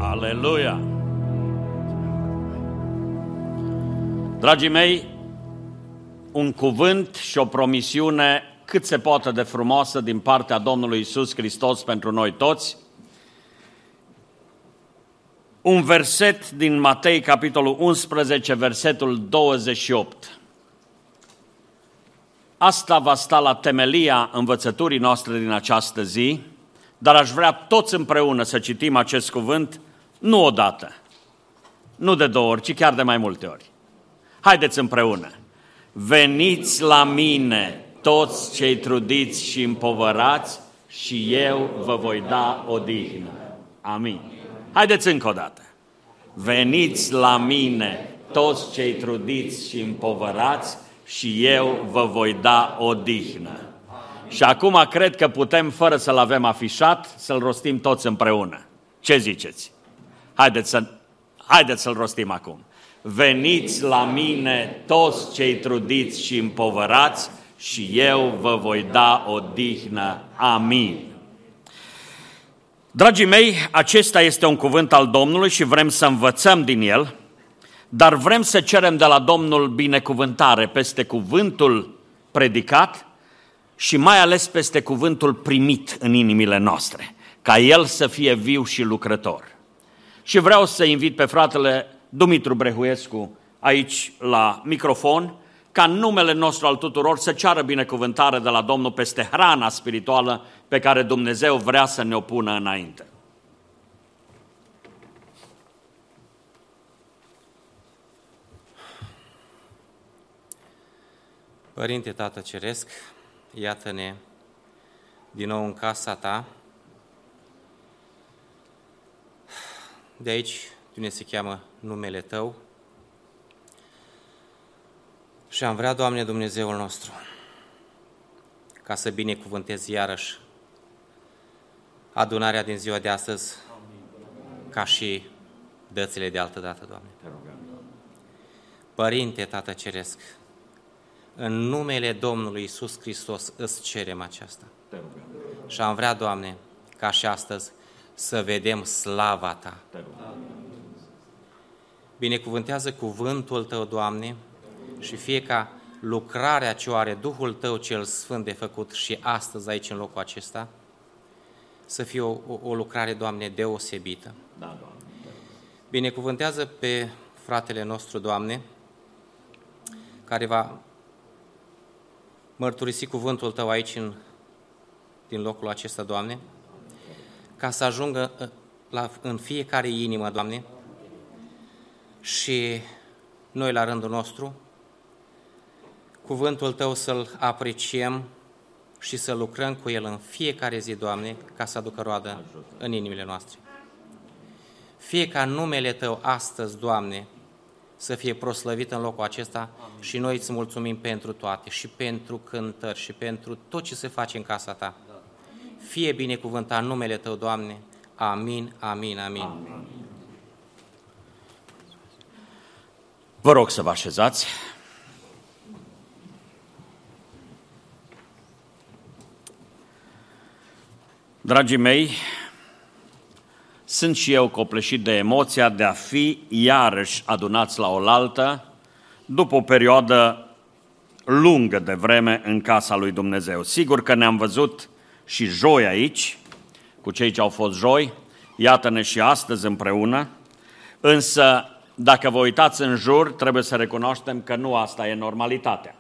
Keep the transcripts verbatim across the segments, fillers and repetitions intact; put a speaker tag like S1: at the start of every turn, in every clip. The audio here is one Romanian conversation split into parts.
S1: Aleluia! Dragii mei, un cuvânt și o promisiune cât se poate de frumoasă din partea Domnului Iisus Hristos pentru noi toți. Un verset din Matei, capitolul unsprezece, versetul douăzeci și opt. Asta va sta la temelia învățăturii noastre din această zi, dar aș vrea toți împreună să citim acest cuvânt, nu odată, nu de două ori, ci chiar de mai multe ori. Haideți împreună! Veniți la mine, toți cei trudiți și împovărați, și eu vă voi da odihnă. Amin. Haideți încă o dată. Veniți la mine, toți cei trudiți și împovărați, și eu vă voi da odihnă. Și acum cred că putem, fără să-l avem afișat, să-l rostim toți împreună. Ce ziceți? Haideți, să, haideți să-l rostim acum. Veniți la mine, toți cei trudiți și împovărați, și eu vă voi da odihnă. Amin. Dragii mei, acesta este un cuvânt al Domnului și vrem să învățăm din el, dar vrem să cerem de la Domnul binecuvântare peste cuvântul predicat și mai ales peste cuvântul primit în inimile noastre, ca el să fie viu și lucrător. Și vreau să invit pe fratele Dumitru Brehuescu aici la microfon, ca în numele nostru al tuturor să ceară binecuvântare de la Domnul peste hrana spirituală pe care Dumnezeu vrea să ne o pună înainte.
S2: Părinte Tată Ceresc, iată-ne din nou în casa Ta. De aici, de unde se cheamă numele Tău. Și am vrea, Doamne Dumnezeul nostru, ca să binecuvântezi iarăși adunarea din ziua de astăzi, ca și dățile de altă dată, Doamne. Părinte Tată Ceresc, în numele Domnului Iisus Hristos îți cerem aceasta. Și am vrea, Doamne, ca și astăzi, să vedem slava Ta. Binecuvântează cuvântul Tău, Doamne, și fie ca lucrarea ce o are Duhul Tău cel Sfânt de făcut și astăzi aici în locul acesta, să fie o, o, o lucrare, Doamne, deosebită. Da, Doamne. Binecuvântează pe fratele nostru, Doamne, care va mărturisi cuvântul Tău aici în, din locul acesta, Doamne, ca să ajungă la, în fiecare inimă, Doamne, și noi la rândul nostru, cuvântul Tău să-l apreciem și să lucrăm cu el în fiecare zi, Doamne, ca să aducă roadă în inimile noastre. Fie ca numele Tău astăzi, Doamne, să fie proslăvit în locul acesta. Amin. Și noi îți mulțumim pentru toate, și pentru cântări, și pentru tot ce se face în casa Ta. Da. Fie binecuvântat numele Tău, Doamne. Amin, amin, amin. Amin.
S1: Vă rog să vă așezați. Dragii mei, sunt și eu copleșit de emoția de a fi iarăși adunați la oaltă după o perioadă lungă de vreme în casa lui Dumnezeu. Sigur că ne-am văzut și joi aici, cu cei ce au fost joi, iată-ne și astăzi împreună, însă dacă vă uitați în jur, trebuie să recunoaștem că nu asta e normalitatea.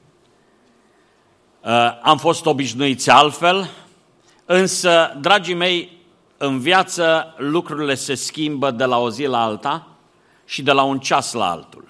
S1: Am fost obișnuiți altfel, însă, dragii mei, în viață lucrurile se schimbă de la o zi la alta și de la un ceas la altul.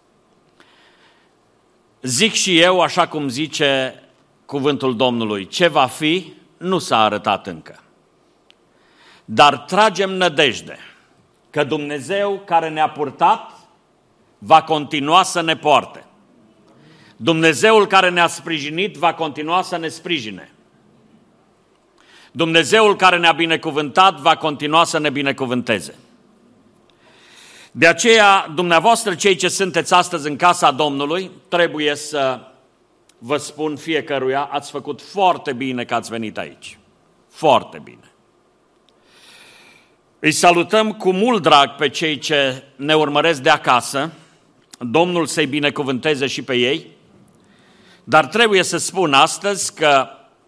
S1: Zic și eu, așa cum zice cuvântul Domnului, ce va fi nu s-a arătat încă. Dar tragem nădejde că Dumnezeu care ne-a purtat va continua să ne poarte. Dumnezeul care ne-a sprijinit va continua să ne sprijine. Dumnezeul care ne-a binecuvântat va continua să ne binecuvânteze. De aceea, dumneavoastră, cei ce sunteți astăzi în casa Domnului, trebuie să vă spun fiecăruia, ați făcut foarte bine că ați venit aici. Foarte bine. Îi salutăm cu mult drag pe cei ce ne urmăresc de acasă, Domnul să-i binecuvânteze și pe ei, dar trebuie să spun astăzi că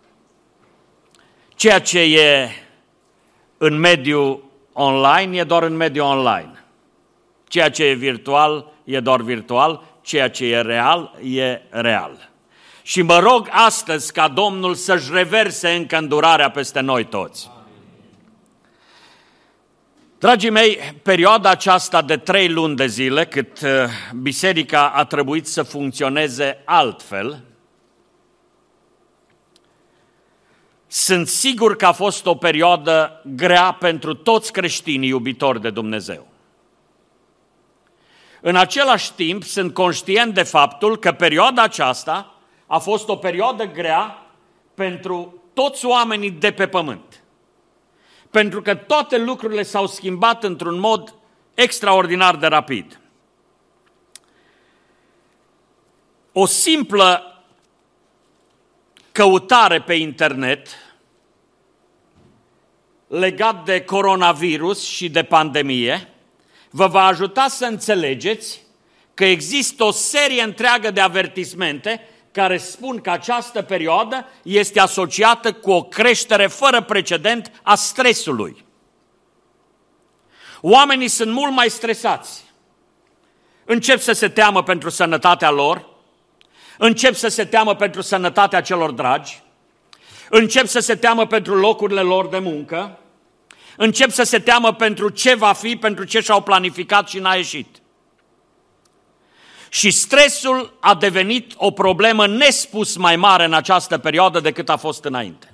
S1: ceea ce e în mediul online e doar în mediul online. Ceea ce e virtual e doar virtual, ceea ce e real e real. Și mă rog astăzi ca Domnul să-și reverse încă îndurarea peste noi toți. Dragii mei, perioada aceasta de trei luni de zile, cât biserica a trebuit să funcționeze altfel, sunt sigur că a fost o perioadă grea pentru toți creștinii iubitori de Dumnezeu. În același timp, sunt conștient de faptul că perioada aceasta a fost o perioadă grea pentru toți oamenii de pe pământ. Pentru că toate lucrurile s-au schimbat într-un mod extraordinar de rapid. O simplă căutare pe internet legat de coronavirus și de pandemie vă va ajuta să înțelegeți că există o serie întreagă de avertismente care spun că această perioadă este asociată cu o creștere fără precedent a stresului. Oamenii sunt mult mai stresați. Încep să se teamă pentru sănătatea lor, încep să se teamă pentru sănătatea celor dragi, încep să se teamă pentru locurile lor de muncă, încep să se teamă pentru ce va fi, pentru ce și-au planificat și n-a ieșit. Și stresul a devenit o problemă nespus mai mare în această perioadă decât a fost înainte.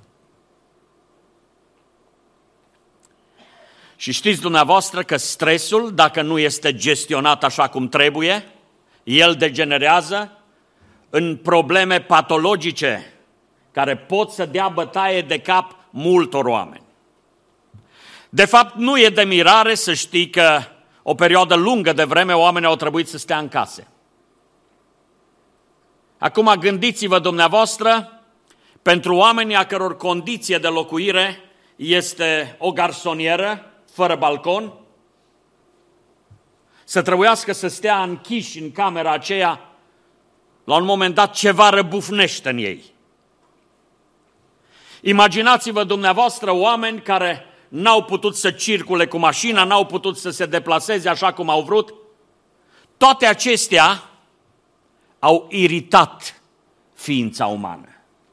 S1: Și știți dumneavoastră că stresul, dacă nu este gestionat așa cum trebuie, el degenerează în probleme patologice care pot să dea bătaie de cap multor oameni. De fapt, nu e de mirare să știi că o perioadă lungă de vreme oamenii au trebuit să stea în case. Acum gândiți-vă dumneavoastră, pentru oamenii a căror condiție de locuire este o garsonieră fără balcon, să trebuiască să stea închiși în camera aceea, la un moment dat ceva răbufnește în ei. Imaginați-vă dumneavoastră oameni care n-au putut să circule cu mașina, n-au putut să se deplaseze așa cum au vrut. Toate acestea au iritat ființa umană.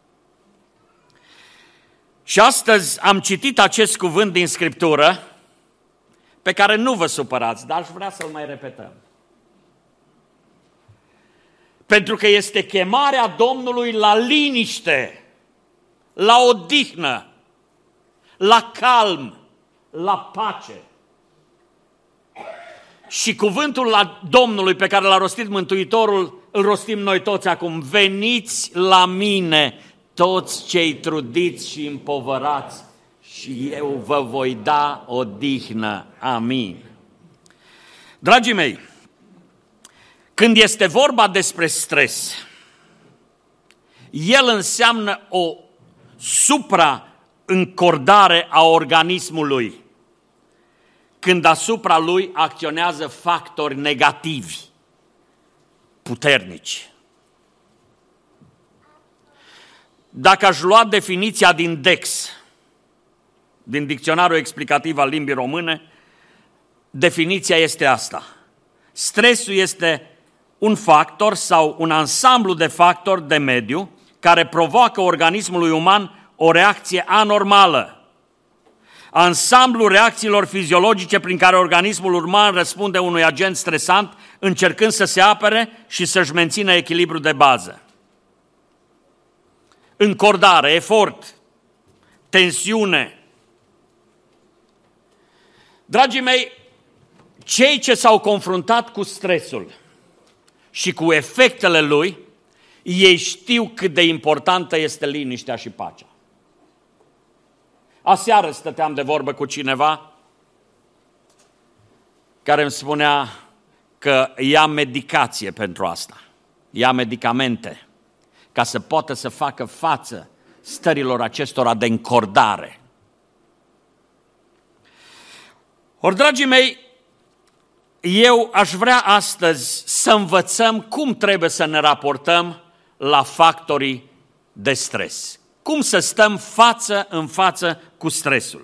S1: Și astăzi am citit acest cuvânt din Scriptură, pe care nu vă supărați, dar aș vrea să-l mai repetăm. Pentru că este chemarea Domnului la liniște, la odihnă, la calm, la pace. Și cuvântul la Domnului pe care l-a rostit Mântuitorul, îl rostim noi toți acum. Veniți la mine, toți cei trudiți și împovărați, și eu vă voi da odihnă. Amin. Dragii mei, când este vorba despre stres, el înseamnă o supraîncordare a organismului, când asupra lui acționează factori negativi, puternici. Dacă aș lua definiția din Dex, din Dicționarul Explicativ al Limbii Române, definiția este asta. Stresul este un factor sau un ansamblu de factori de mediu care provoacă organismului uman o reacție anormală. Ansamblul reacțiilor fiziologice prin care organismul uman răspunde unui agent stresant, încercând să se apere și să-și mențină echilibrul de bază. Încordare, efort, tensiune. Dragii mei, cei ce s-au confruntat cu stresul și cu efectele lui, ei știu cât de importantă este liniștea și pacea. Aseară stăteam de vorbă cu cineva care îmi spunea că ia medicație pentru asta, ia medicamente, ca să poată să facă față stărilor acestora de încordare. Ori, dragii mei, eu aș vrea astăzi să învățăm cum trebuie să ne raportăm la factorii de stres. Cum să stăm față în față cu stresul.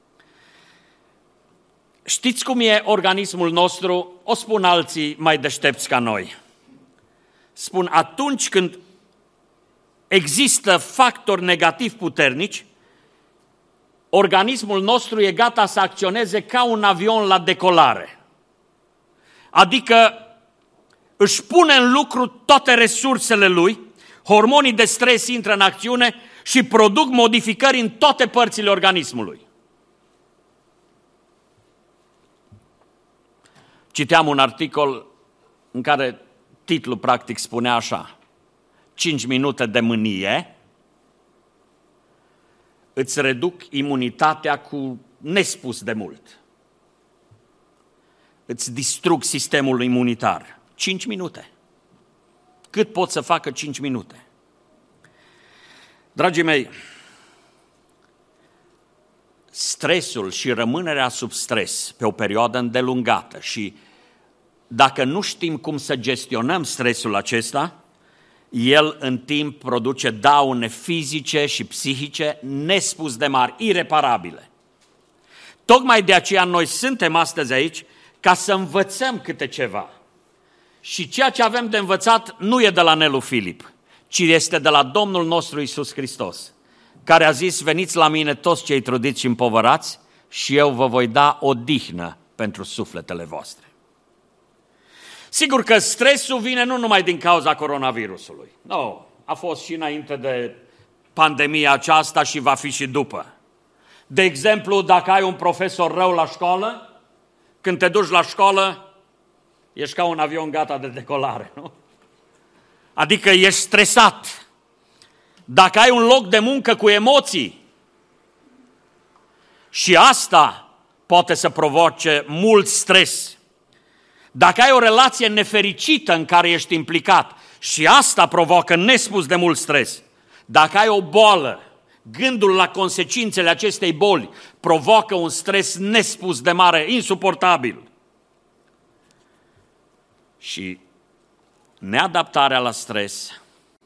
S1: Știți cum e organismul nostru? O spun alții mai deștepți ca noi. Spun, atunci când există factori negativi puternici, organismul nostru e gata să acționeze ca un avion la decolare. Adică își pune în lucru toate resursele lui, hormonii de stres intră în acțiune și produc modificări în toate părțile organismului. Citeam un articol în care titlul practic spunea așa: cinci minute de mânie îți reduc imunitatea cu nespus de mult. Îți distrug sistemul imunitar. cinci minute. Cât pot să facă cinci minute? Dragii mei, stresul și rămânerea sub stres pe o perioadă îndelungată și dacă nu știm cum să gestionăm stresul acesta, el în timp produce daune fizice și psihice nespus de mari, ireparabile. Tocmai de aceea noi suntem astăzi aici ca să învățăm câte ceva. Și ceea ce avem de învățat nu e de la Nelu Filip, ci este de la Domnul nostru Iisus Hristos, care a zis: veniți la mine toți cei trudiți și împovărați și eu vă voi da odihnă pentru sufletele voastre. Sigur că stresul vine nu numai din cauza coronavirusului. Nu, a fost și înainte de pandemia aceasta și va fi și după. De exemplu, dacă ai un profesor rău la școală, când te duci la școală, ești ca un avion gata de decolare, nu? Adică ești stresat. Dacă ai un loc de muncă cu emoții, și asta poate să provoace mult stres. Dacă ai o relație nefericită în care ești implicat, și asta provoacă nespus de mult stres. Dacă ai o boală, gândul la consecințele acestei boli provoacă un stres nespus de mare, insuportabil. Și neadaptarea la stres,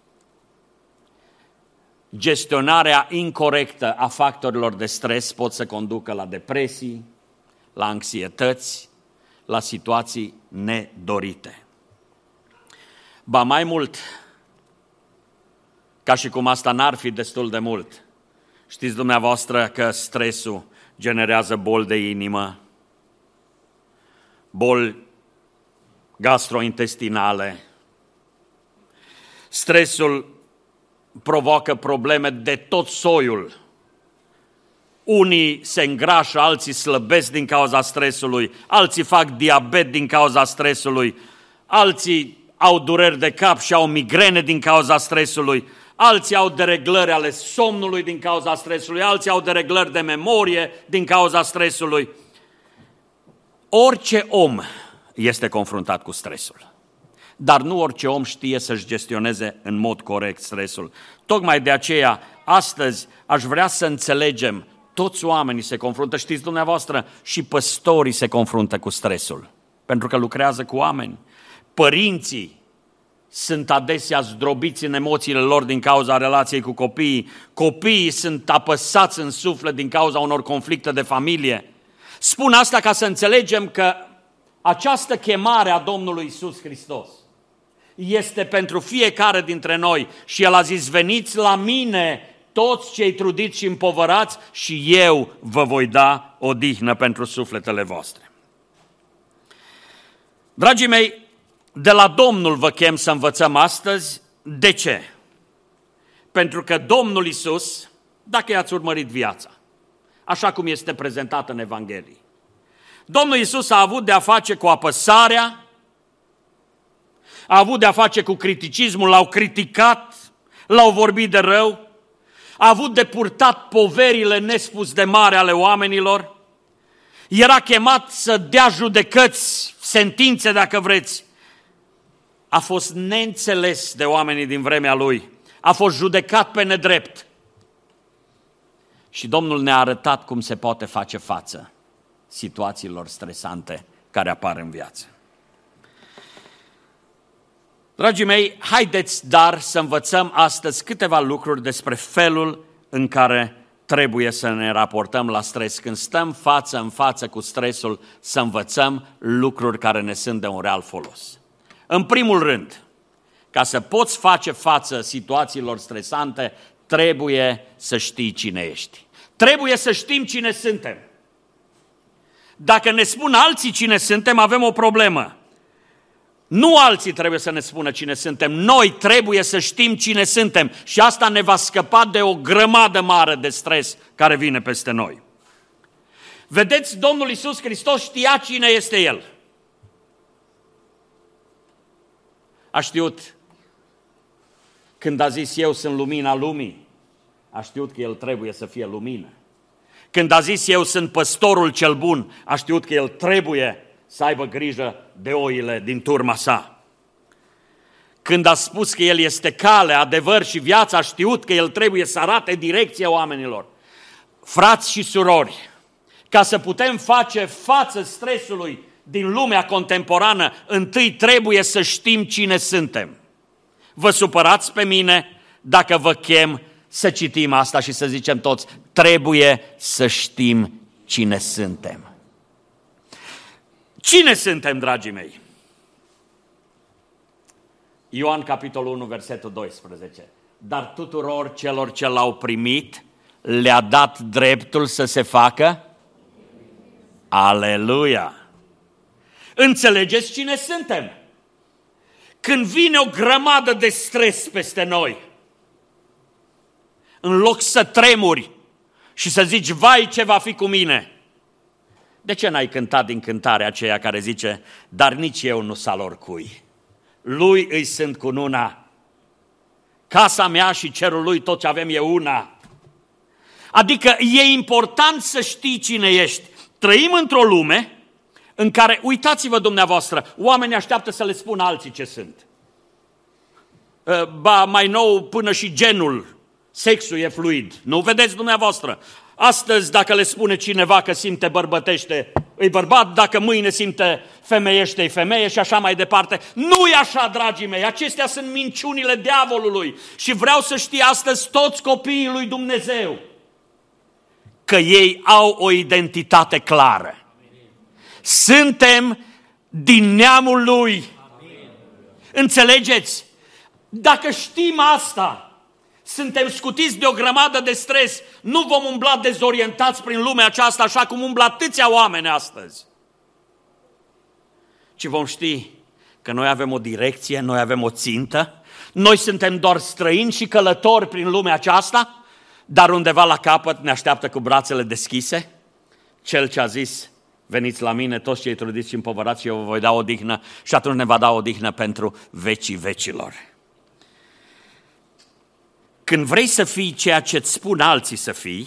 S1: gestionarea incorectă a factorilor de stres pot să conducă la depresii, la anxietăți, la situații nedorite. Ba mai mult, ca și cum asta n-ar fi destul de mult, știți dumneavoastră că stresul generează boli de inimă, boli gastrointestinale. Stresul provoacă probleme de tot soiul. Unii se îngrașă, alții slăbesc din cauza stresului, alții fac diabet din cauza stresului, alții au dureri de cap și au migrene din cauza stresului, alții au dereglări ale somnului din cauza stresului, alții au dereglări de memorie din cauza stresului. Orice om este confruntat cu stresul, dar nu orice om știe să-și gestioneze în mod corect stresul. Tocmai de aceea, astăzi, aș vrea să înțelegem, toți oamenii se confruntă, știți dumneavoastră, și păstorii se confruntă cu stresul, pentru că lucrează cu oameni. Părinții sunt adesea zdrobiți în emoțiile lor din cauza relației cu copiii, copiii sunt apăsați în suflet din cauza unor conflicte de familie. Spun asta ca să înțelegem că această chemare a Domnului Iisus Hristos este pentru fiecare dintre noi și El a zis: veniți la mine toți cei trudiți și împovărați și eu vă voi da odihnă pentru sufletele voastre. Dragii mei, de la Domnul vă chem să învățăm astăzi. De ce? Pentru că Domnul Iisus, dacă i-ați urmărit viața, așa cum este prezentată în Evanghelie, Domnul Iisus a avut de-a face cu apăsarea, a avut de-a face cu criticismul, l-au criticat, l-au vorbit de rău, a avut de purtat poverile nespus de mare ale oamenilor, era chemat să dea judecăți, sentințe dacă vreți. A fost neînțeles de oamenii din vremea Lui, a fost judecat pe nedrept. Și Domnul ne-a arătat cum se poate face față situațiilor stresante care apar în viață. Dragii mei, haideți dar să învățăm astăzi câteva lucruri despre felul în care trebuie să ne raportăm la stres. Când stăm față în față cu stresul, să învățăm lucruri care ne sunt de un real folos. În primul rând, ca să poți face față situațiilor stresante, trebuie să știi cine ești. Trebuie să știm cine suntem. Dacă ne spun alții cine suntem, avem o problemă. Nu alții trebuie să ne spună cine suntem, noi trebuie să știm cine suntem și asta ne va scăpa de o grămadă mare de stres care vine peste noi. Vedeți, Domnul Iisus Hristos știa cine este El. A știut când a zis eu sunt lumina lumii, a știut că El trebuie să fie lumină. Când a zis eu sunt păstorul cel bun, a știut că El trebuie să aibă grijă de oile din turma sa. Când a spus că El este cale, adevăr și viață, a știut că El trebuie să arate direcția oamenilor. Frați și surori, ca să putem face față stresului din lumea contemporană, întâi trebuie să știm cine suntem. Vă supărați pe mine dacă vă chem să citim asta și să zicem toți, trebuie să știm cine suntem. Cine suntem, dragii mei? Ioan, capitolul unu, versetul doisprezece. Dar tuturor celor ce l-au primit, le-a dat dreptul să se facă? Aleluia! Înțelegeți cine suntem? Când vine o grămadă de stres peste noi, în loc să tremuri și să zici, vai, ce va fi cu mine? De ce n-ai cântat din cântarea aceea care zice, dar nici eu nu sal oricui, lui îi sunt cununa, casa mea și cerul lui tot ce avem e una. Adică e important să știi cine ești. Trăim într-o lume în care, uitați-vă dumneavoastră, oamenii așteaptă să le spună alții ce sunt. Ba, mai nou, până și genul, sexul e fluid. Nu vedeți dumneavoastră? Astăzi, dacă le spune cineva că simte bărbătește, îi bărbat, dacă mâine simte femeiește, îi femeie și așa mai departe. Nu e așa, dragii mei, acestea sunt minciunile diavolului și vreau să știe astăzi toți copiii lui Dumnezeu că ei au o identitate clară. Suntem din neamul Lui. Înțelegeți? Dacă știm asta, suntem scutiți de o grămadă de stres, nu vom umbla dezorientați prin lumea aceasta așa cum umblă atâția oameni astăzi. Ci vom ști că noi avem o direcție, noi avem o țintă, noi suntem doar străini și călători prin lumea aceasta, dar undeva la capăt ne așteaptă cu brațele deschise Cel ce a zis, veniți la mine toți cei trudiți și împovărați și eu vă voi da odihnă și atunci ne va da odihnă pentru vecii vecilor. Când vrei să fii ceea ce îți spun alții să fii,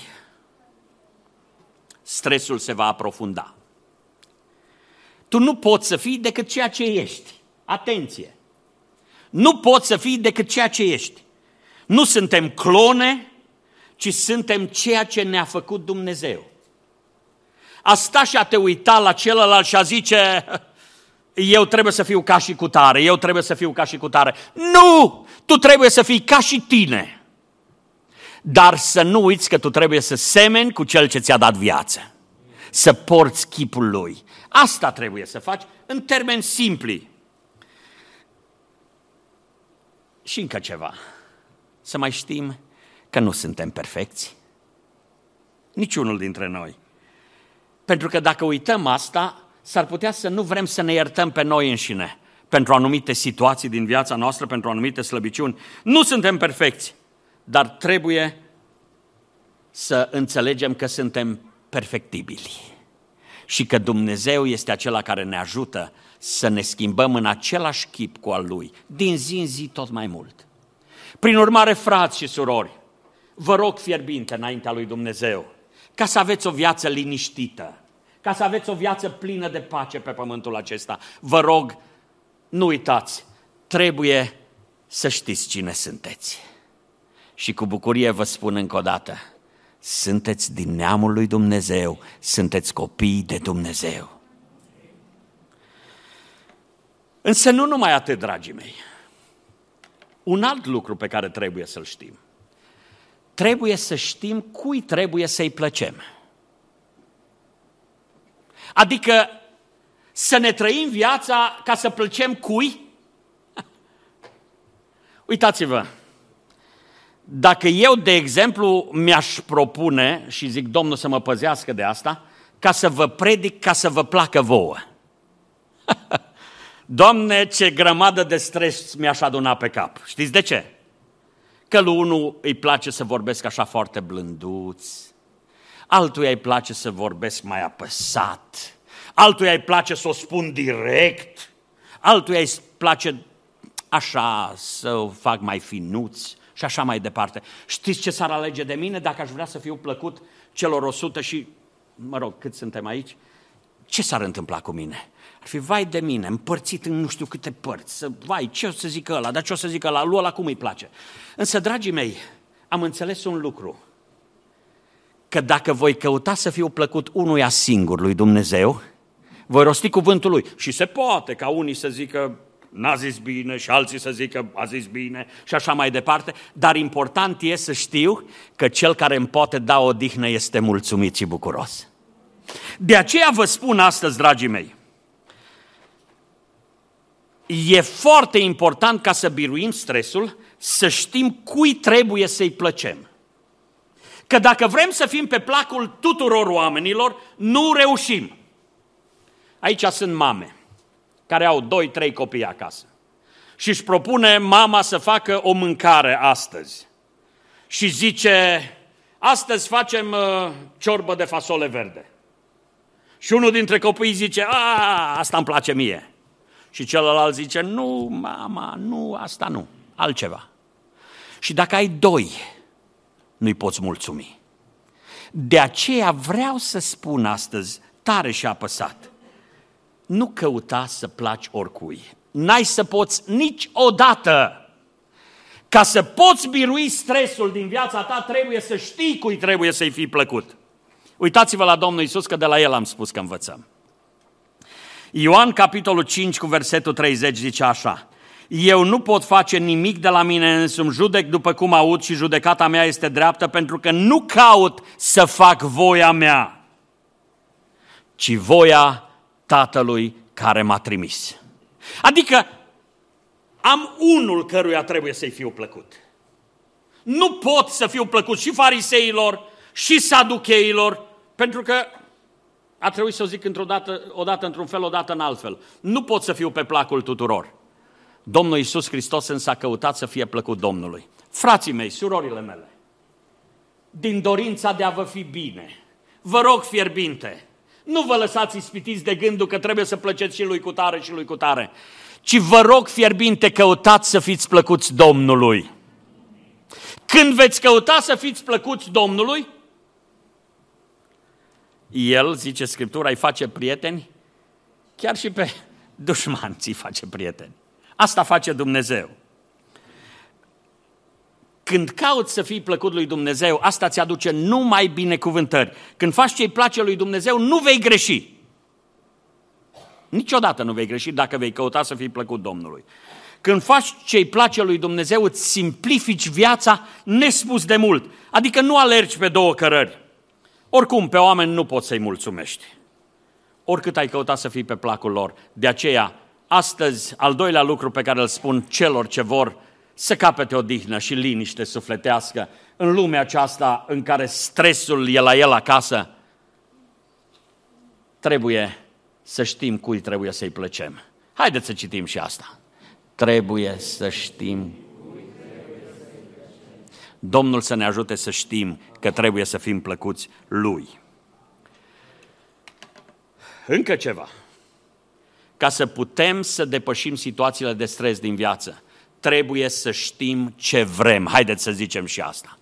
S1: stresul se va aprofunda. Tu nu poți să fii decât ceea ce ești. Atenție! Nu poți să fii decât ceea ce ești. Nu suntem clone, ci suntem ceea ce ne-a făcut Dumnezeu. A sta și a te uita la celălalt și a zice, eu trebuie să fiu ca și cutare, eu trebuie să fiu ca și cutare. Nu! Tu trebuie să fii ca și tine. Dar să nu uiți că tu trebuie să semeni cu Cel ce ți-a dat viață. Să porți chipul Lui. Asta trebuie să faci în termeni simpli. Și încă ceva. Să mai știm că nu suntem perfecți. Niciunul dintre noi. Pentru că dacă uităm asta, s-ar putea să nu vrem să ne iertăm pe noi înșine pentru anumite situații din viața noastră, pentru anumite slăbiciuni. Nu suntem perfecți, dar trebuie să înțelegem că suntem perfectibili și că Dumnezeu este acela care ne ajută să ne schimbăm în același chip cu al Lui, din zi în zi tot mai mult. Prin urmare, frați și surori, vă rog fierbinte înaintea lui Dumnezeu, ca să aveți o viață liniștită, ca să aveți o viață plină de pace pe pământul acesta. Vă rog, nu uitați, trebuie să știți cine sunteți. Și cu bucurie vă spun încă o dată, sunteți din neamul lui Dumnezeu, sunteți copii de Dumnezeu. Însă nu numai atât, dragii mei. Un alt lucru pe care trebuie să-l știm. Trebuie să știm cui trebuie să-i plăcem. Adică să ne trăim viața ca să plăcem cui? Uitați-vă, dacă eu, de exemplu, mi-aș propune, și zic Domnul să mă păzească de asta, ca să vă predic, ca să vă placă vouă. Doamne, ce grămadă de stres mi-aș aduna pe cap. Știți de ce? Că lui unul îi place să vorbesc așa foarte blânduț, altuia îi place să vorbesc mai apăsat, altuia îi place să o spun direct, altuia îi place așa să o fac mai finuț și așa mai departe. Știți ce s-ar alege de mine dacă aș vrea să fiu plăcut celor o sută și, mă rog, cât suntem aici? Ce s-ar întâmpla cu mine? Ar fi, vai de mine, împărțit în nu știu câte părți, să, vai, ce o să zică ăla, dar ce o să zică ăla, lui ăla cum îi place. Însă, dragii mei, am înțeles un lucru, că dacă voi căuta să fiu plăcut unuia singur, lui Dumnezeu, voi rosti cuvântul lui. Și se poate ca unii să zică, n-a zis bine, și alții să zică, a zis bine, și așa mai departe, dar important e să știu că cel care îmi poate da odihnă este mulțumit și bucuros. De aceea vă spun astăzi, dragii mei, e foarte important ca să biruim stresul, să știm cui trebuie să-i plăcem. Că dacă vrem să fim pe placul tuturor oamenilor, nu reușim. Aici sunt mame care au doi, trei copii acasă și își propune mama să facă o mâncare astăzi. Și zice, astăzi facem uh, ciorbă de fasole verde. Și unul dintre copii zice, a, asta îmi place mie. Și celălalt zice, nu, mama, nu, asta nu, altceva. Și dacă ai doi, nu-i poți mulțumi. De aceea vreau să spun astăzi, tare și apăsat, nu căuta să placi oricui. N-ai să poți niciodată. Ca să poți birui stresul din viața ta, trebuie să știi cui trebuie să-i fii plăcut. Uitați-vă la Domnul Iisus, că de la El am spus că învățăm. Ioan, capitolul cinci, cu versetul treizeci, zice așa, eu nu pot face nimic de la mine însumi, judec după cum aud și judecata mea este dreaptă, pentru că nu caut să fac voia mea, ci voia Tatălui care m-a trimis. Adică am unul căruia trebuie să-i fiu plăcut. Nu pot să fiu plăcut și fariseilor, și saducheilor, pentru că a trebuit să o zic într-o dată, odată într-un fel, odată în altfel. Nu pot să fiu pe placul tuturor. Domnul Iisus Hristos însă a căutat să fie plăcut Domnului. Frații mei, surorile mele, din dorința de a vă fi bine, vă rog fierbinte, nu vă lăsați ispitiți de gândul că trebuie să plăceți și lui cutare și lui cutare, ci vă rog fierbinte, căutați să fiți plăcuți Domnului. Când veți căuta să fiți plăcuți Domnului, El, zice Scriptura, îi face prieteni, chiar și pe dușmani ți-i face prieteni. Asta face Dumnezeu. Când cauți să fii plăcut lui Dumnezeu, asta ți aduce numai binecuvântări. Când faci ce-i place lui Dumnezeu, nu vei greși. Niciodată nu vei greși dacă vei căuta să fii plăcut Domnului. Când faci ce-i place lui Dumnezeu, îți simplifici viața nespus de mult. Adică nu alergi pe două cărări. Oricum, pe oameni nu poți să-i mulțumești. Oricât ai căutat să fii pe placul lor. De aceea, astăzi, al doilea lucru pe care îl spun celor ce vor să capete odihnă și liniște sufletească în lumea aceasta în care stresul e la el acasă, trebuie să știm cui trebuie să-i plăcem. Haideți să citim și asta. Trebuie să știm. Domnul să ne ajute să știm că trebuie să fim plăcuți Lui. Încă ceva. Ca să putem să depășim situațiile de stres din viață, trebuie să știm ce vrem. Haideți să zicem și asta.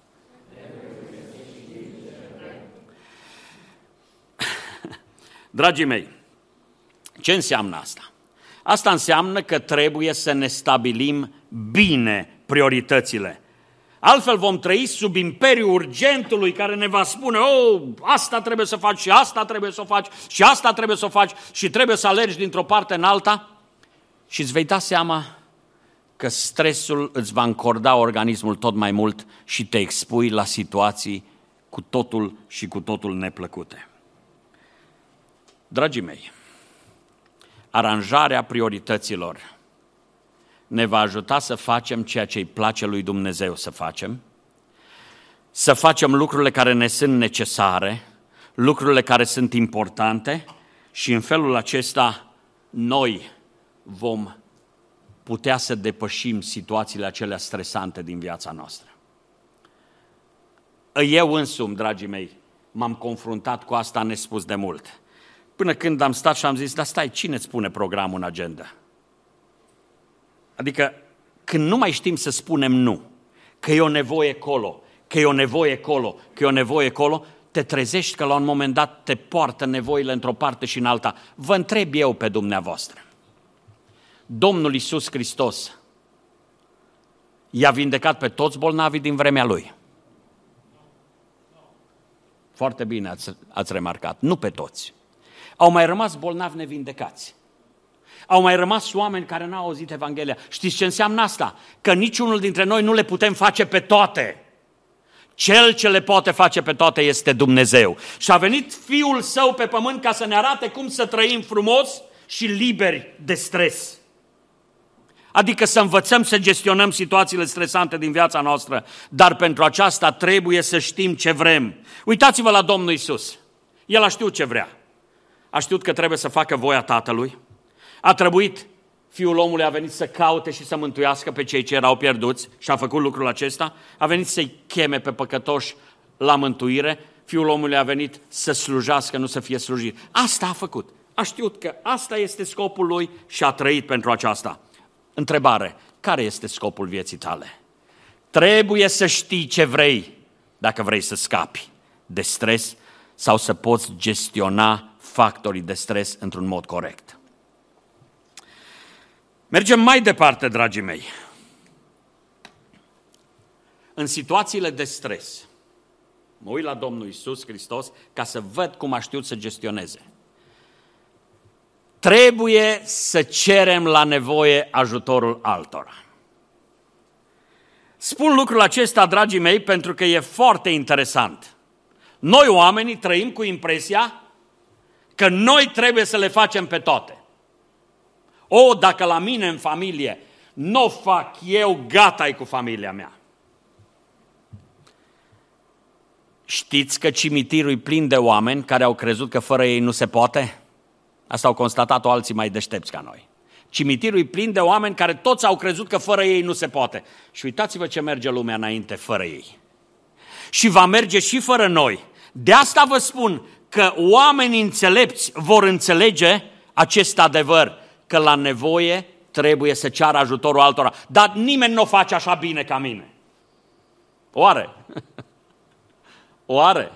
S1: Dragii mei, ce înseamnă asta? Asta înseamnă că trebuie să ne stabilim bine prioritățile. Altfel vom trăi sub imperiul urgentului care ne va spune, oh, asta trebuie să faci și asta trebuie să o faci și asta trebuie să o faci și trebuie să alergi dintr-o parte în alta și îți vei da seama că stresul îți va încorda organismul tot mai mult și te expui la situații cu totul și cu totul neplăcute. Dragii mei, aranjarea priorităților ne va ajuta să facem ceea ce îi place lui Dumnezeu să facem, să facem lucrurile care ne sunt necesare, lucrurile care sunt importante și în felul acesta noi vom putea să depășim situațiile acelea stresante din viața noastră. Eu însumi, dragii mei, m-am confruntat cu asta nespus de mult. Până când am stat și am zis, dar stai, cine îți pune programul în agenda? Adică când nu mai știm să spunem nu, că e o nevoie colo, că e o nevoie colo, că e o nevoie colo, te trezești că la un moment dat te poartă nevoile într-o parte și în alta. Vă întreb eu pe dumneavoastră. Domnul Iisus Hristos i-a vindecat pe toți bolnavii din vremea Lui. Foarte bine ați, ați remarcat, nu pe toți. Au mai rămas bolnavi nevindecați. Au mai rămas oameni care n-au auzit Evanghelia. Știți ce înseamnă asta? Că niciunul dintre noi nu le putem face pe toate. Cel ce le poate face pe toate este Dumnezeu. Și a venit Fiul Său pe pământ ca să ne arate cum să trăim frumos și liberi de stres. Adică să învățăm să gestionăm situațiile stresante din viața noastră, dar pentru aceasta trebuie să știm ce vrem. Uitați-vă la Domnul Iisus. El a știut ce vrea. A știut că trebuie să facă voia Tatălui. A trebuit, Fiul omului a venit să caute și să mântuiască pe cei ce erau pierduți și a făcut lucrul acesta. A venit să-i cheme pe păcătoși la mântuire. Fiul omului a venit să slujească, nu să fie slujit. Asta a făcut. A știut că asta este scopul lui și a trăit pentru aceasta. Întrebare, care este scopul vieții tale? Trebuie să știi ce vrei dacă vrei să scapi de stres sau să poți gestiona factorii de stres într-un mod corect. Mergem mai departe, dragii mei. În situațiile de stres, mă uit la Domnul Iisus Hristos ca să văd cum a știut să gestioneze. Trebuie să cerem la nevoie ajutorul altora. Spun lucrul acesta, dragii mei, pentru că e foarte interesant. Noi, oamenii, trăim cu impresia că noi trebuie să le facem pe toate. O, dacă la mine în familie nu o fac eu, gata-i cu familia mea. Știți că cimitirul e plin de oameni care au crezut că fără ei nu se poate? Asta au constatat-o alții mai deștepți ca noi. Cimitirul e plin de oameni care toți au crezut că fără ei nu se poate. Și uitați-vă ce merge lumea înainte fără ei. Și va merge și fără noi. De asta vă spun că oamenii înțelepți vor înțelege acest adevăr, că la nevoie trebuie să ceară ajutorul altora. Dar nimeni nu o face așa bine ca mine. Oare? Oare?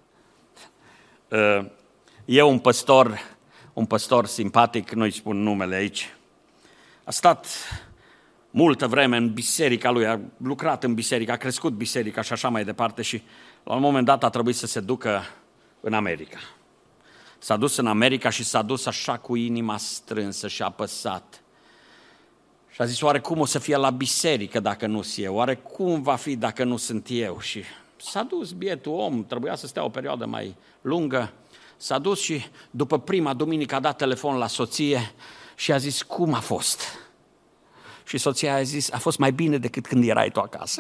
S1: E un păstor, un păstor simpatic, nu-i spun numele aici, a stat multă vreme în biserica lui, a lucrat în biserică, a crescut biserica și așa mai departe și la un moment dat a trebuit să se ducă în America. S-a dus în America și s-a dus așa cu inima strânsă și apăsat. Și a zis, oare cum o să fie la biserică dacă nu sunt eu? Oare cum va fi dacă nu sunt eu? Și s-a dus bietul om, trebuia să stea o perioadă mai lungă. S-a dus și după prima duminică a dat telefon la soție și a zis, cum a fost? Și soția a zis, a fost mai bine decât când erai tu acasă.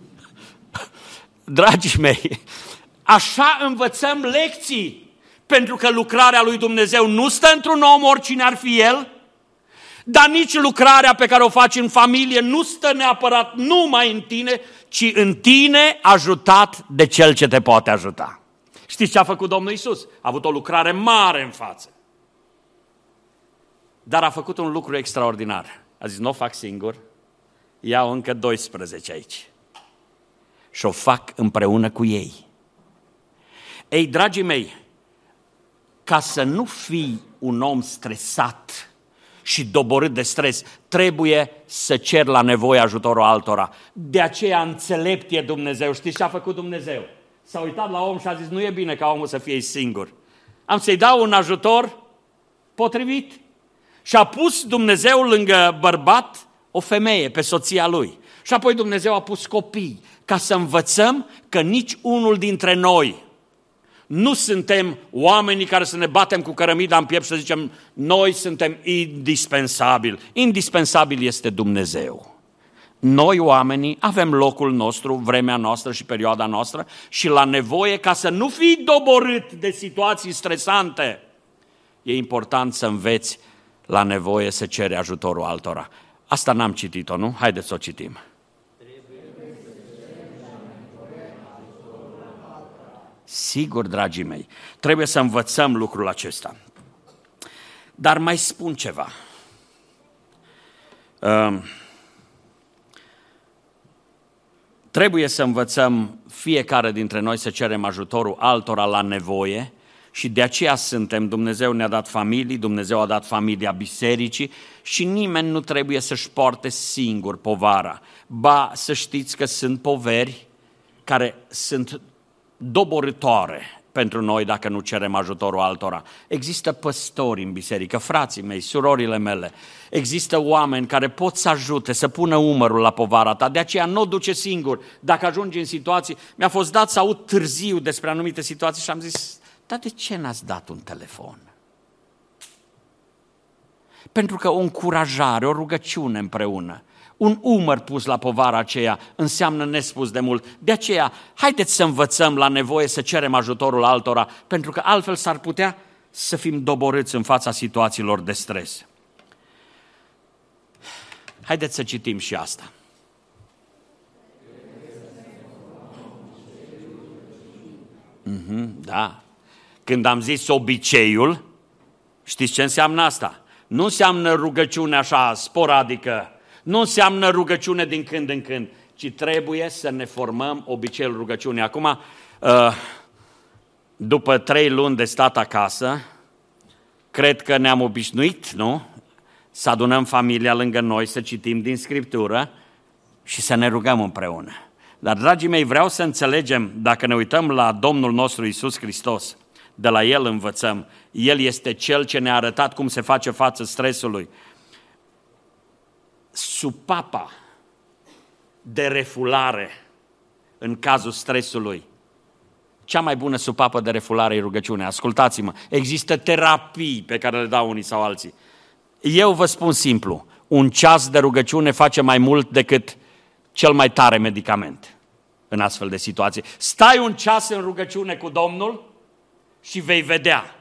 S1: Dragii mei, așa învățăm lecții. Pentru că lucrarea lui Dumnezeu nu stă într-un om oricine ar fi el, dar nici lucrarea pe care o faci în familie nu stă neapărat numai în tine, ci în tine ajutat de Cel ce te poate ajuta. Știți ce a făcut Domnul Iisus? A avut o lucrare mare în față. Dar a făcut un lucru extraordinar. A zis, nu o fac singur, iau încă doisprezece aici. Și o fac împreună cu ei. Ei, dragii mei, ca să nu fii un om stresat și doborât de stres, trebuie să cer la nevoie ajutorul altora. De aceea înțelept e Dumnezeu. Știți ce a făcut Dumnezeu? S-a uitat la om și a zis, nu e bine ca omul să fie singur. Am să-i dau un ajutor potrivit. Și a pus Dumnezeu lângă bărbat o femeie, pe soția lui. Și apoi Dumnezeu a pus copii, ca să învățăm că nici unul dintre noi nu suntem oamenii care să ne batem cu cărămida în piept și să zicem, noi suntem indispensabili. Indispensabil este Dumnezeu. Noi, oamenii, avem locul nostru, vremea noastră și perioada noastră și la nevoie, ca să nu fii doborât de situații stresante, e important să înveți la nevoie să cere ajutorul altora. Asta n-am citit-o, nu? Haideți să o citim. Sigur, dragii mei, trebuie să învățăm lucrul acesta. Dar mai spun ceva. Uh, trebuie să învățăm fiecare dintre noi să cerem ajutorul altora la nevoie și de aceea suntem. Dumnezeu ne-a dat familii, Dumnezeu a dat familia bisericii și nimeni nu trebuie să-și poarte singur povara. Ba, să știți că sunt poveri care sunt doborâtoare pentru noi dacă nu cerem ajutorul altora. Există păstori în biserică, frații mei, surorile mele, există oameni care pot să ajute, să pună umărul la povara ta, de aceea nu o duce singur. Dacă ajungi în situații, mi-a fost dat să aud târziu despre anumite situații și am zis, dar de ce n-ați dat un telefon? Pentru că o încurajare, o rugăciune împreună, un umăr pus la povara aceea înseamnă nespus de mult. De aceea, haideți să învățăm la nevoie să cerem ajutorul altora, pentru că altfel s-ar putea să fim doborâți în fața situațiilor de stres. Haideți să citim și asta. Mm-hmm, da. Când am zis obiceiul, știți ce înseamnă asta? Nu înseamnă rugăciune așa sporadică, nu înseamnă rugăciune din când în când, ci trebuie să ne formăm obiceiul rugăciunii. Acum, după trei luni de stat acasă, cred că ne-am obișnuit, nu? Să adunăm familia lângă noi, să citim din Scriptură și să ne rugăm împreună. Dar, dragii mei, vreau să înțelegem, dacă ne uităm la Domnul nostru Iisus Hristos, de la El învățăm, El este Cel ce ne-a arătat cum se face față stresului. Supapa de refulare în cazul stresului, cea mai bună supapă de refulare e rugăciunea. Ascultați-mă, există terapii pe care le dau unii sau alții. Eu vă spun simplu, un ceas de rugăciune face mai mult decât cel mai tare medicament în astfel de situații. Stai un ceas în rugăciune cu Domnul și vei vedea.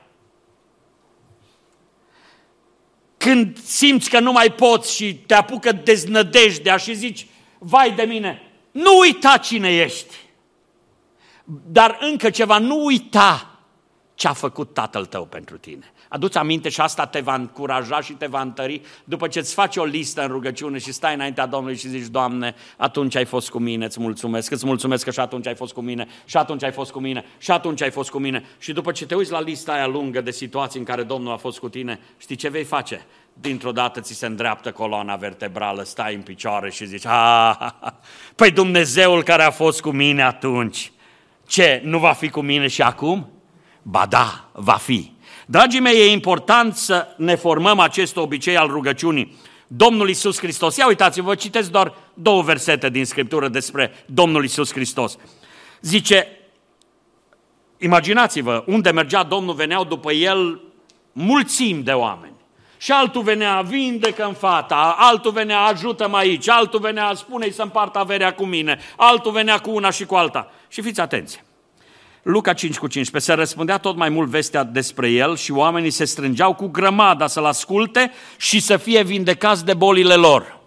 S1: Când simți că nu mai poți și te apucă deznădejdea și zici, vai de mine, nu uita cine ești. Dar încă ceva, nu uita ce a făcut Tatăl tău pentru tine. Adu-ți aminte și asta te va încuraja și te va întări după ce îți faci o listă în rugăciune și stai înaintea Domnului și zici, Doamne, atunci ai fost cu mine, îți mulțumesc, îți mulțumesc că și atunci ai fost cu mine, și atunci ai fost cu mine, și atunci ai fost cu mine. Și după ce te uiți la lista aia lungă de situații în care Domnul a fost cu tine, știi ce vei face? Dintr-o dată ți se îndreaptă coloana vertebrală, stai în picioare și zici, ah, păi Dumnezeul care a fost cu mine atunci, ce, nu va fi cu mine și acum? Ba da, va fi. Dragii mei, e important să ne formăm acest obicei al rugăciunii. Domnul Iisus Hristos, ia uitați-vă, vă citesc doar două versete din Scriptură despre Domnul Iisus Hristos. Zice, imaginați-vă, unde mergea Domnul, veneau după El mulțimi de oameni. Și altul venea, vindecă-mi fata, altul venea, ajută-mă aici, altul venea, spune-i să împartă averea cu mine, altul venea cu una și cu alta. Și fiți atenți. Luca cinci cu cincisprezece, se răspundea tot mai mult vestea despre el și oamenii se strângeau cu grămada să-l asculte și să fie vindecați de bolile lor.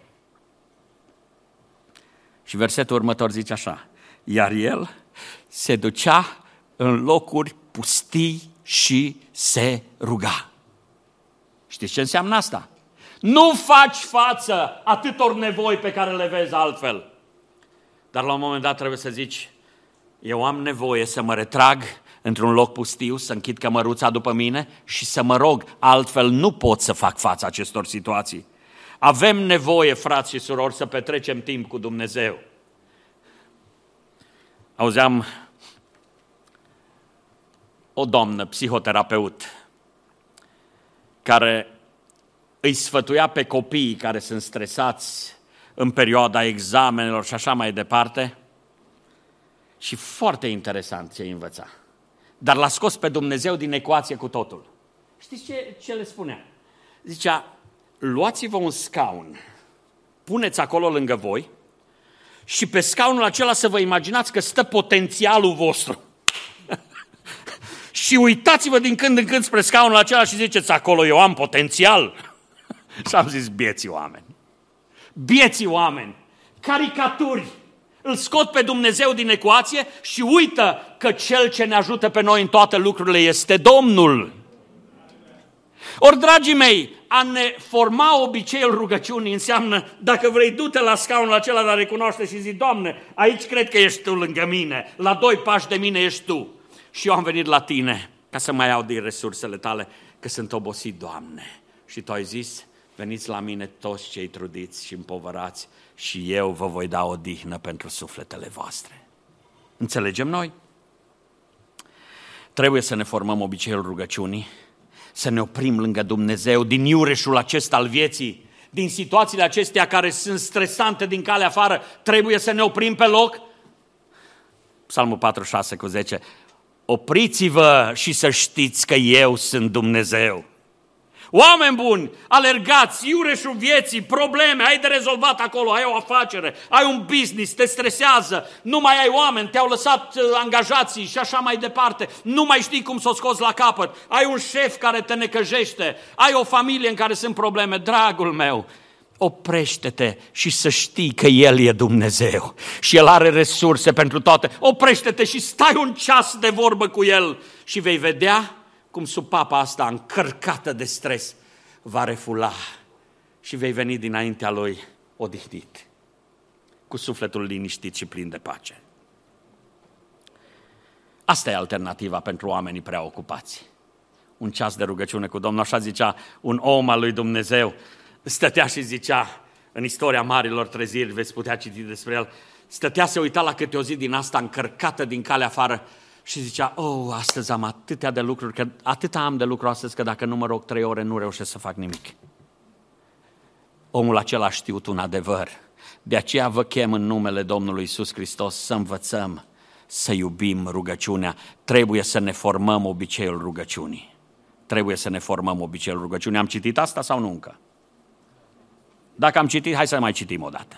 S1: Și versetul următor zice așa, iar el se ducea în locuri pustii și se ruga. Știți ce înseamnă asta? Nu faci față atâtor nevoi pe care le vezi altfel. Dar la un moment dat trebuie să zici, eu am nevoie să mă retrag într-un loc pustiu, să închid cămăruța după mine și să mă rog, altfel nu pot să fac față acestor situații. Avem nevoie, frați și surori, să petrecem timp cu Dumnezeu. Auzeam o doamnă, psihoterapeut, care îi sfătuia pe copiii care sunt stresați în perioada examenelor și așa mai departe. Și foarte interesant ce îi învăța. Dar l-a scos pe Dumnezeu din ecuație cu totul. Știți ce, ce le spunea? Zicea, luați-vă un scaun, puneți acolo lângă voi și pe scaunul acela să vă imaginați că stă potențialul vostru. Și uitați-vă din când în când spre scaunul acela și ziceți, acolo eu am potențial. Și am zis, bieții oameni, bieții oameni, caricaturi, îl scot pe Dumnezeu din ecuație și uită că Cel ce ne ajută pe noi în toate lucrurile este Domnul. Ori, dragii mei, a ne forma obiceiul rugăciunii înseamnă, dacă vrei, du-te la scaunul acela, dar recunoaște și zi, Doamne, aici cred că ești Tu lângă mine, la doi pași de mine ești Tu. Și eu am venit la Tine ca să mai iau din resursele Tale, că sunt obosit, Doamne. Și Tu ai zis, veniți la mine toți cei trudiți și împovărați și eu vă voi da odihnă pentru sufletele voastre. Înțelegem noi? Trebuie să ne formăm obiceiul rugăciunii, să ne oprim lângă Dumnezeu din iureșul acesta al vieții, din situațiile acestea care sunt stresante din calea afară, trebuie să ne oprim pe loc. Psalmul patruzeci și șase cu zece. Opriți-vă și să știți că eu sunt Dumnezeu. Oameni buni, alergați, iureșul vieții, probleme, ai de rezolvat acolo, ai o afacere, ai un business, te stresează, nu mai ai oameni, te-au lăsat angajații și așa mai departe, nu mai știi cum să o scoți la capăt, ai un șef care te necăjește, ai o familie în care sunt probleme, dragul meu, oprește-te și să știi că El e Dumnezeu și El are resurse pentru toate. Oprește-te și stai un ceas de vorbă cu El și vei vedea cum supapa asta încărcată de stres va refula și vei veni dinaintea Lui odihnit, cu sufletul liniștit și plin de pace. Asta e alternativa pentru oamenii prea ocupați. Un ceas de rugăciune cu Domnul, așa zicea un om al lui Dumnezeu, stătea și zicea, în istoria marilor treziri, veți putea citi despre el, stătea, se uita la câte o zi din asta încărcată din calea afară și zicea, oh, astăzi am atâtea de lucruri, că atâta am de lucru astăzi, că dacă nu mă rog trei ore, nu reușesc să fac nimic. Omul acela a știut un adevăr. De aceea vă chem în numele Domnului Iisus Hristos să învățăm să iubim rugăciunea. Trebuie să ne formăm obiceiul rugăciunii. Trebuie să ne formăm obiceiul rugăciunii. Am citit asta sau nu încă? Dacă am citit, hai să mai citim o dată.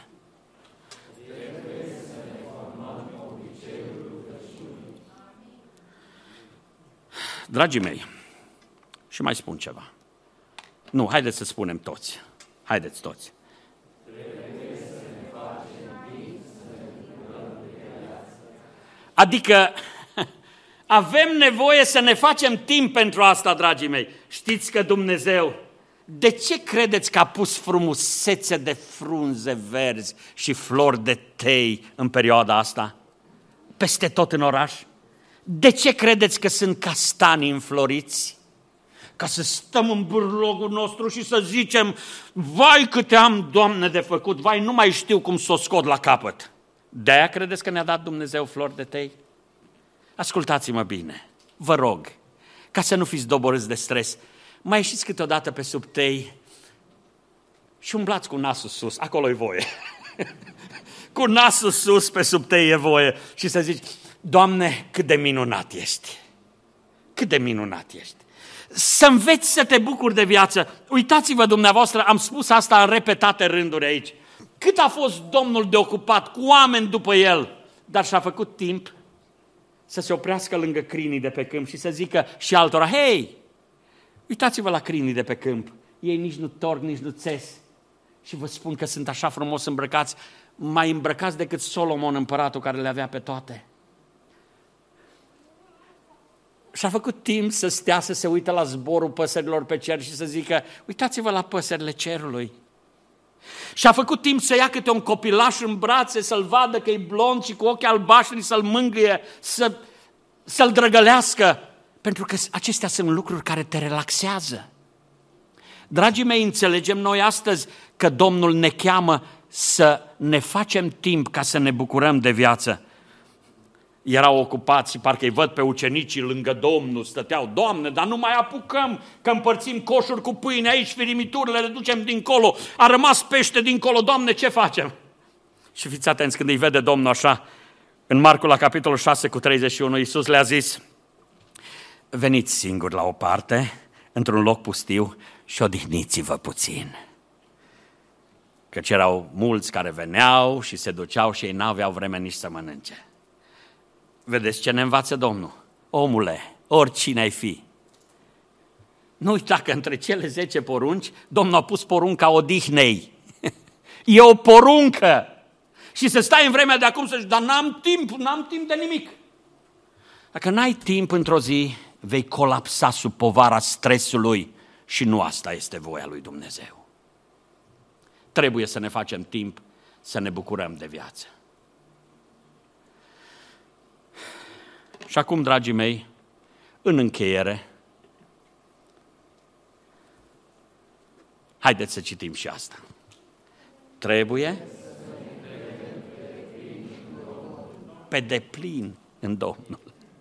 S1: Dragii mei, și mai spun ceva. Nu, haideți să spunem toți. Haideți toți. Adică avem nevoie să ne facem timp pentru asta, dragii mei. Știți că Dumnezeu, de ce credeți că a pus frumusețe de frunze verzi și flori de tei în perioada asta? Peste tot în oraș? De ce credeți că sunt castanii înfloriți? Ca să stăm în burlogul nostru și să zicem, vai câte am, Doamne, de făcut, vai, nu mai știu cum să o scot la capăt. De-aia credeți că ne-a dat Dumnezeu flori de tei? Ascultați-mă bine, vă rog, ca să nu fiți doborâți de stres, mai ieșiți câteodată pe sub tei și umblați cu nasul sus, acolo e voie. Cu nasul sus pe sub tei e voie și să zici, Doamne, cât de minunat ești! Cât de minunat ești! Să înveți să te bucuri de viață. Uitați-vă dumneavoastră, am spus asta în repetate rânduri aici. Cât a fost Domnul de ocupat cu oameni după El, dar și-a făcut timp să se oprească lângă crinii de pe câmp și să zică și altora, hei, uitați-vă la crinii de pe câmp, ei nici nu torc, nici nu țes. Și vă spun că sunt așa frumos îmbrăcați, mai îmbrăcați decât Solomon, împăratul care le avea pe toate. Și-a făcut timp să stea, să se uite la zborul păsărilor pe cer și să zică, uitați-vă la păsările cerului. Și-a făcut timp să ia câte un copilaș în brațe, să-l vadă că e blond și cu ochii albaștri, să-l mângâie, să... să-L drăgălească, pentru că acestea sunt lucruri care te relaxează. Dragii mei, înțelegem noi astăzi că Domnul ne cheamă să ne facem timp ca să ne bucurăm de viață. Erau ocupați și parcă îi văd pe ucenicii lângă Domnul, stăteau, Doamne, dar nu mai apucăm, că împărțim coșuri cu pâine aici, firimiturile le ducem dincolo, a rămas pește dincolo, Doamne, ce facem? Și fiți atenți, când îi vede Domnul așa, în Marcu la capitolul șase cu treizeci și unu, Iisus le-a zis, veniți singuri la o parte, într-un loc pustiu și odihniți-vă puțin. Căci erau mulți care veneau și se duceau și ei n-aveau vreme nici să mănânce. Vedeți ce ne învață Domnul? Omule, oricine ai fi, nu uita că între cele zece porunci, Domnul a pus porunca odihnei. E o poruncă. Și să stai în vremea de acum să zici, dar n-am timp, n-am timp de nimic. Dacă n-ai timp într-o zi, vei colapsa sub povara stresului și nu asta este voia lui Dumnezeu. Trebuie să ne facem timp să ne bucurăm de viață. Și acum, dragii mei, în încheiere, haideți să citim și asta. Trebuie pe deplin în Domnul.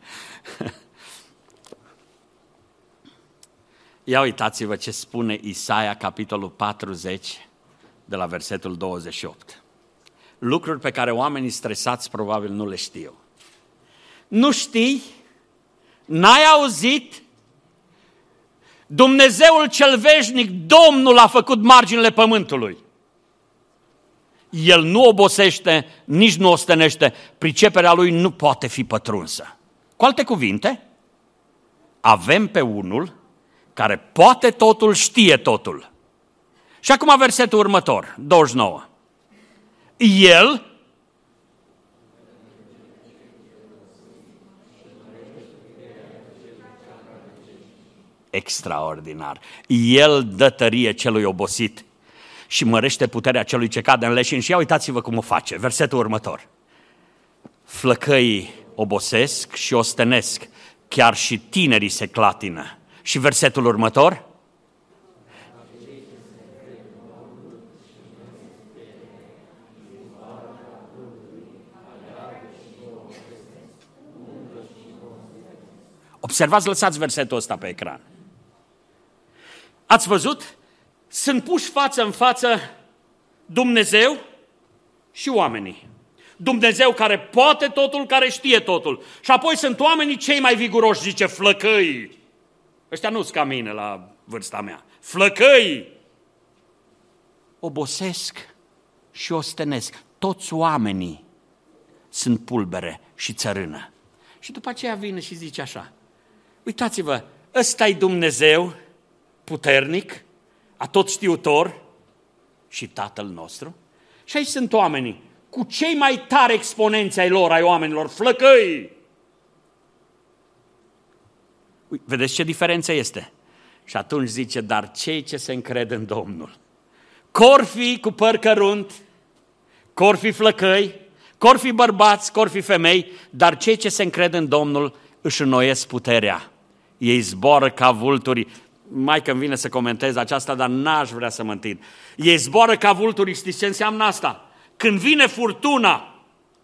S1: Ia uitați-vă ce spune Isaia, capitolul patruzeci, de la versetul douăzeci și opt. Lucruri pe care oamenii stresați probabil nu le știu. Nu știi? N-ai auzit? Dumnezeul cel veșnic, Domnul a făcut marginile pământului. El nu obosește, nici nu ostenește, priceperea lui nu poate fi pătrunsă. Cu alte cuvinte, avem pe unul care poate totul, știe totul. Și acum versetul următor, douăzeci și nouă. El extraordinar. El dă tărie celui obosit și mărește puterea celui ce cade în leșin. Și ia uitați-vă cum o face. Versetul următor. Flăcăii obosesc și ostenesc, chiar și tinerii se clatină. Și versetul următor. Observați, lăsați versetul ăsta pe ecran. Ați văzut? Sunt puși față în față Dumnezeu și oamenii. Dumnezeu care poate totul, care știe totul. Și apoi sunt oamenii cei mai viguroși, zice, flăcăii. Ăștia nu-s ca mine la vârsta mea. Flăcăii obosesc și ostenesc. Toți oamenii sunt pulbere și țărână. Și după aceea vine și zice așa, uitați-vă, ăsta-i Dumnezeu puternic, atotștiutor și Tatăl nostru. Și aici sunt oamenii, cu cei mai tari exponenți ai lor, ai oamenilor, flăcăi. Vedeți ce diferență este? Și atunci zice, dar cei ce se încred în Domnul, cor fi cu păr cărunt, cor fi flăcăi, cor fi bărbați, cor fi femei, dar cei ce se încred în Domnul își înnoiesc puterea. Ei zboară ca vulturi. Mai că-mi vine să comentez aceasta, dar n-aș vrea să mă întind. Ei zboară ca vulturi, știți ce înseamnă asta? Când vine furtuna,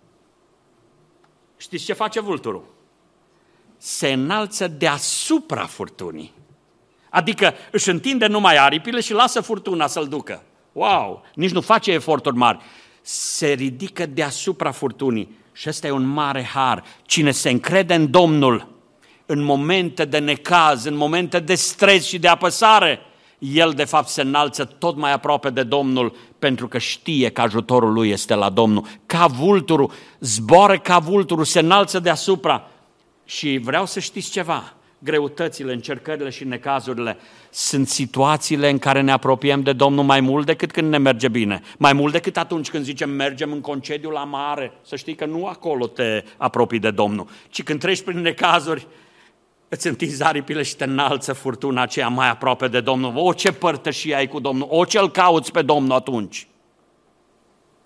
S1: știți ce face vulturul? Se înalță deasupra furtunii. Adică își întinde numai aripile și lasă furtuna să-l ducă. Wow! Nici nu face eforturi mari. Se ridică deasupra furtunii. Și ăsta e un mare har. Cine se încrede în Domnul, în momente de necaz, în momente de stres și de apăsare, el de fapt se înalță tot mai aproape de Domnul, pentru că știe că ajutorul lui este la Domnul. Ca vulturul, zboară ca vulturul, se înalță deasupra. Și vreau să știți ceva, greutățile, încercările și necazurile sunt situațiile în care ne apropiem de Domnul mai mult decât când ne merge bine. Mai mult decât atunci când zicem mergem în concediu la mare. Să știi că nu acolo te apropii de Domnul, ci când treci prin necazuri, îți întinzi aripile și te înalță furtuna aceea mai aproape de Domnul. O, ce părtășie ai cu Domnul, o, ce-L cauți pe Domnul atunci.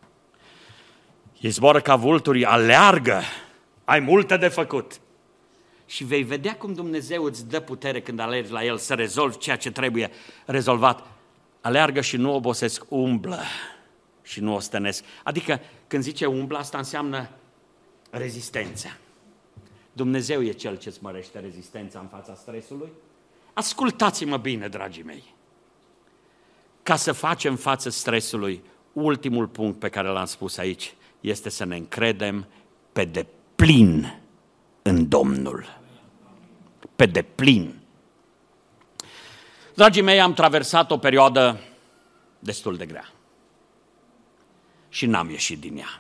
S1: Ei zboară ca vulturi, aleargă, ai multe de făcut. și vei vedea cum Dumnezeu îți dă putere când alergi la El să rezolvi ceea ce trebuie rezolvat. Aleargă și nu obosesc, umblă și nu ostenesc. Adică când zice umblă, asta înseamnă rezistență. Dumnezeu e Cel ce îți mărește rezistența în fața stresului. Ascultați-mă bine, dragii mei. Ca să facem față stresului, ultimul punct pe care l-am spus aici este să ne încredem pe deplin în Domnul. Pe deplin. Dragii mei, am traversat o perioadă destul de grea și n-am ieșit din ea.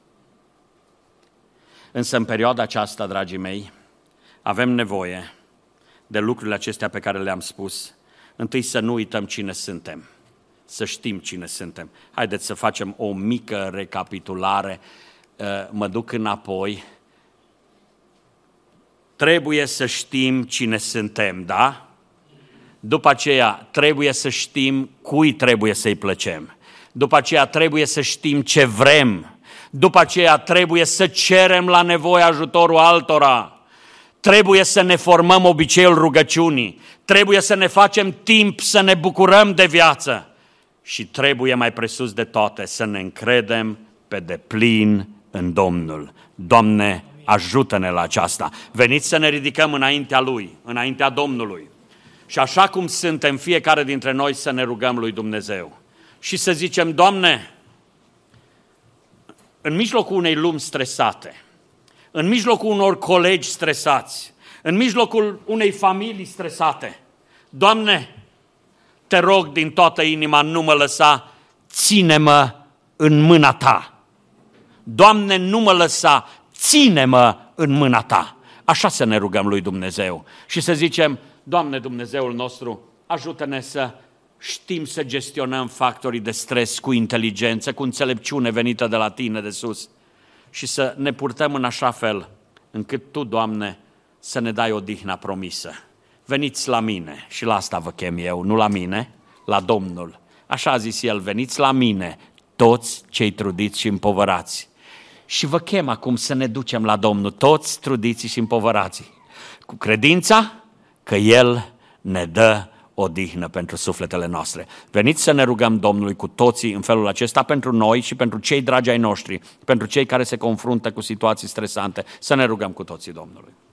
S1: Însă în perioada aceasta, dragii mei, avem nevoie de lucrurile acestea pe care le-am spus. Întâi să nu uităm cine suntem, să știm cine suntem. Haideți să facem o mică recapitulare. Mă duc înapoi. Trebuie să știm cine suntem, da? După aceea trebuie să știm cui trebuie să-i plăcem. După aceea trebuie să știm ce vrem. După aceea trebuie să cerem la nevoie ajutorul altora. Trebuie să ne formăm obiceiul rugăciunii. Trebuie să ne facem timp să ne bucurăm de viață. Și trebuie mai presus de toate să ne încredem pe deplin în Domnul. Doamne, ajută-ne la aceasta. Veniți să ne ridicăm înaintea Lui, înaintea Domnului. Și așa cum suntem fiecare dintre noi să ne rugăm lui Dumnezeu. Și să zicem, Doamne, în mijlocul unei lumi stresate, în mijlocul unor colegi stresați, în mijlocul unei familii stresate, Doamne, te rog din toată inima, nu mă lăsa, ține-mă în mâna Ta. Doamne, nu mă lăsa, ține-mă în mâna Ta. Așa să ne rugăm lui Dumnezeu și să zicem, Doamne Dumnezeul nostru, ajută-ne să știm să gestionăm factorii de stres cu inteligență, cu înțelepciune venită de la Tine de sus și să ne purtăm în așa fel încât Tu, Doamne, să ne dai odihna promisă. Veniți la mine și la asta vă chem eu, nu la mine, la Domnul. Așa a zis El, veniți la mine, toți cei trudiți și împovărați. Și vă chem acum să ne ducem la Domnul, toți trudiți și împovărați, cu credința că El ne dă odihnă pentru sufletele noastre. Veniți să ne rugăm Domnului cu toții în felul acesta pentru noi și pentru cei dragi ai noștri, pentru cei care se confruntă cu situații stresante, să ne rugăm cu toții Domnului.